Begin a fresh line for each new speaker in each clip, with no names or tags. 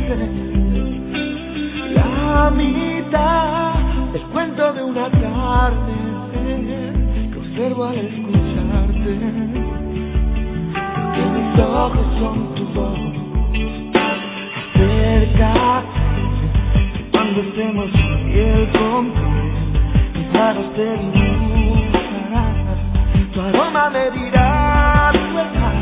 La mitad del cuento de una tarde que observo al escucharte, que mis ojos son tu voz. Acércate cuando estemos piel con piel, mis manos te dibujarán, tu aroma me dirá tu verdad.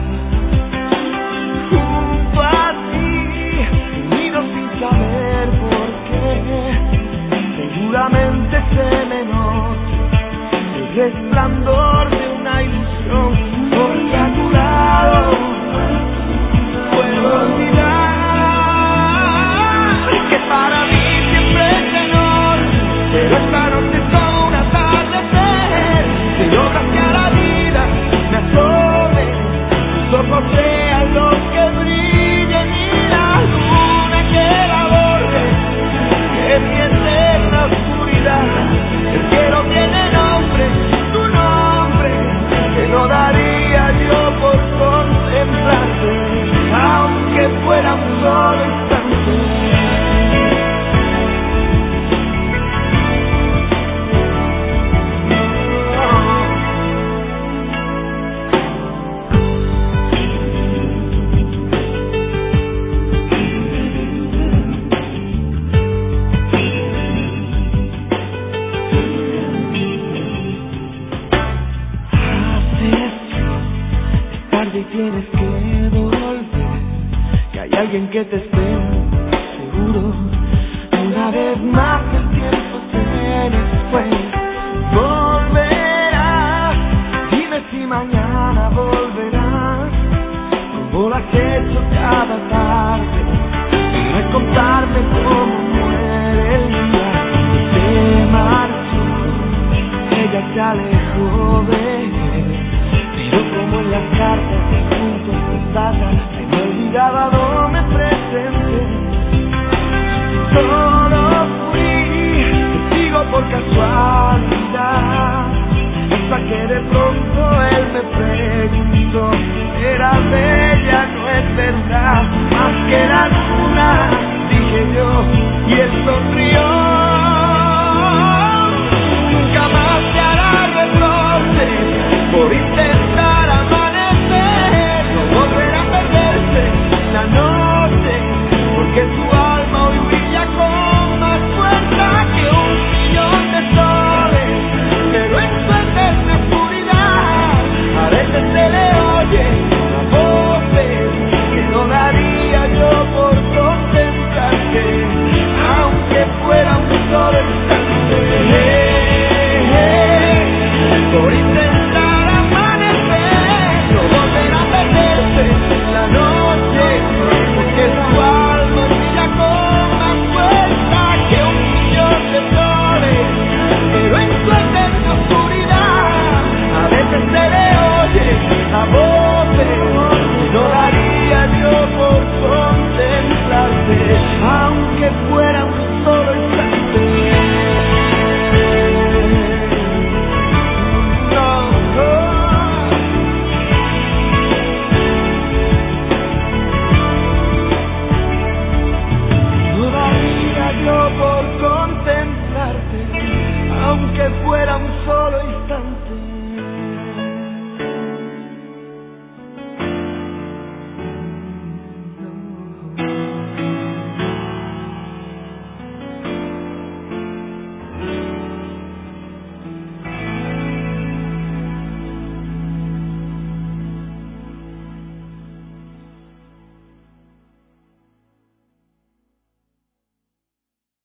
Junto a ti, unido sin saber por qué, seguramente se me nota el resplandor de una ilusión, porque a tu lado puedo olvidar que para mí siempre es enorme, pero esta noche es como un atardecer. Si logras que a la vida me asome, tus ojos sean los que brillen y la luna que la borre, que mi eterna oscuridad. El cielo tiene nombre, tu nombre, que no daría yo por contemplarte, aunque fuera un solo instante. Y tienes que volver, que hay alguien que te espera, seguro. Una vez más el tiempo se fue, volverás. Dime si mañana volverás, como lo has hecho cada tarde, para contarme cómo muere el día. Se marchó, ella se alejó de él, pero como en las cartas y juntos postdatas, se me olvidaba no me presenté. Solo fui testigo por casualidad, hasta que de pronto él me preguntó: era bella, no es verdad, más que la luna, dije yo, y él sonrió.